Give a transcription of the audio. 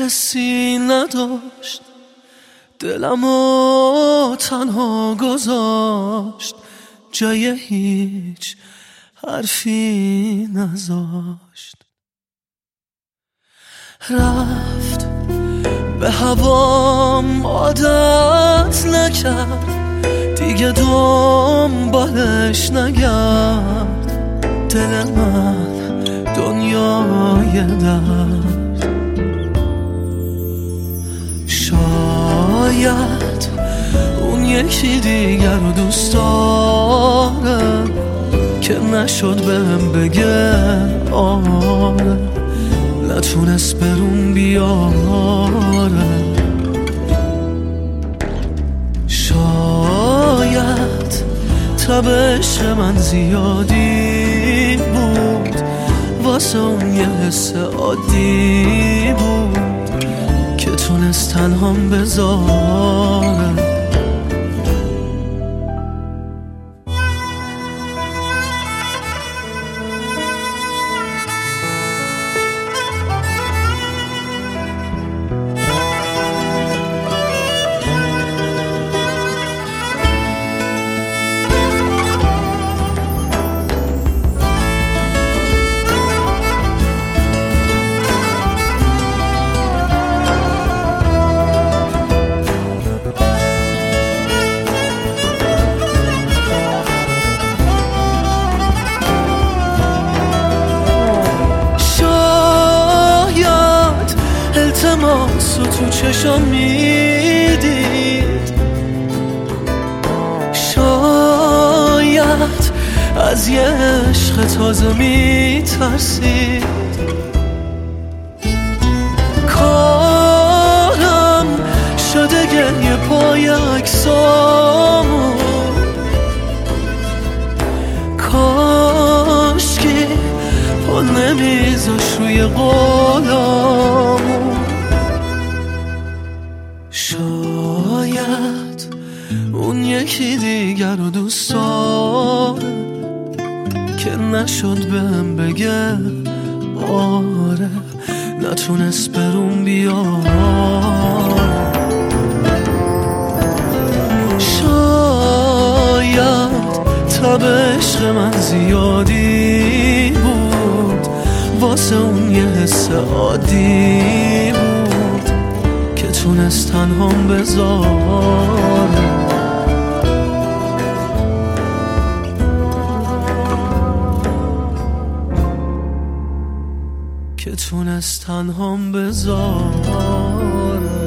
حسی نداشت، دلمو تنها گذاشت، جای هیچ حرفی نذاشت. رفت به هوام عادت نکرد، دیگه دنبالش نگرد. دل من دنیای درد، شاید اون یکی دیگر رو دوست داره که نشد بهم بگه آره، نتونست برون بیاره. شاید تبش من زیادی بود، واسه اون یه حس عادی بود که تونست تنهام بذاره. التماسو تو چشام میدید، شاید از یه عشق تازه میترسید. کارم شده گریه پای عکسامو، کاشکی پا نمیذاش روی قولامو. شاید اون یکی دیگر رو دوست داره که نشد بهم بگه آره، نتونست برون بیاره. شاید تب عشق من زیادی بود، واسه اون یه حس عادی بود که تونست تنهام بذاره. که تونست تنهام بذاره.